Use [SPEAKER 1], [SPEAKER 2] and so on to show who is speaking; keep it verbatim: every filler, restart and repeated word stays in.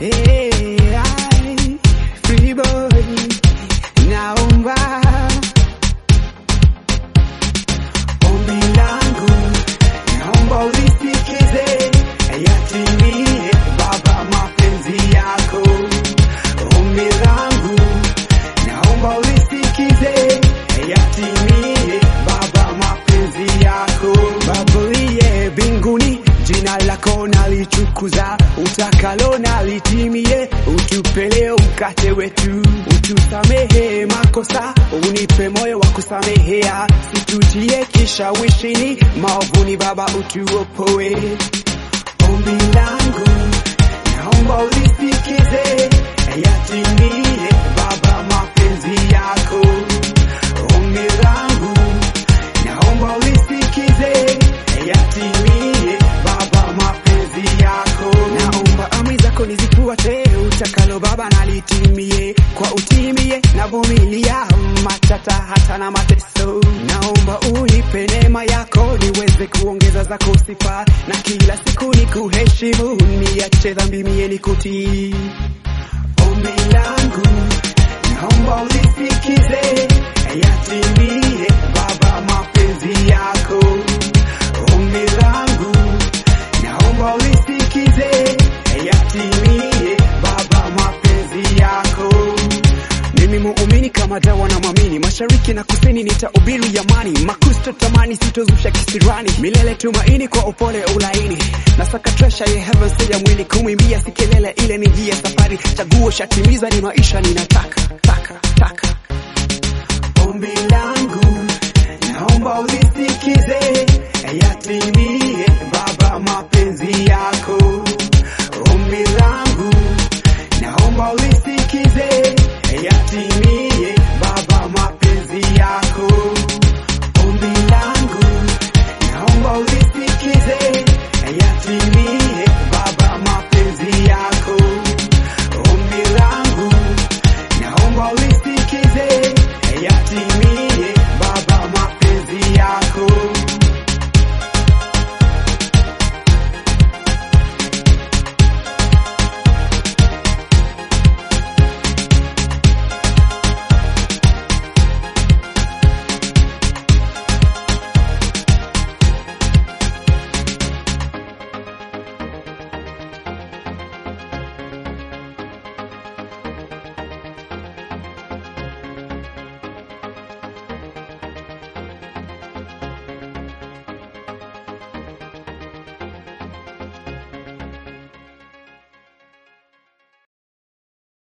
[SPEAKER 1] Hey, I, free boy, naomba ombi langu, naomba ulisikize, yatimie Baba mapenzi yako. Ombi langu, naomba ulisikize, yatimie Baba mapenzi yako. Baba uliye mbinguni, jina lako nalichukuza, utakalo nalitimie, utupe leo mkate wetu, utusamehe makosa, unipe moyo wa kusamehea, situtie kishawishini, maovuni Baba utuopoe. Ombi langu, naomba ulisikize, yatimie Baba mapenzi yako. Ombi langu, naomba ulisikize, yatimie Baba mapenzi yako. Naomba amri zako nizifuate, utakalo Baba nalitimie, kwa utimie na vumilia matata hata na mateso. Naomba unipe neema yako, niweze kuongeza zako sifa, na kila siku nikuheshimu, niache dhambi mie nikutii. Ombi langu, naomba ulisikize, yatimie Baba mapenzi yako. Ombi langu, naomba ulisikize, yatimie Baba mapenzi yako. Mimi muumini kama dawa na mamini, mashariki na kusini nitahubiri amani, makusto tamani sitozusha kisirani, milele tumaini kwa upole ulaini, nasaka tresha ya heaven sija mwili, kumwimbia sikelele ile ni njia safari, chaguo shatimiza ni maisha ninataka taka taka. Ombi langu,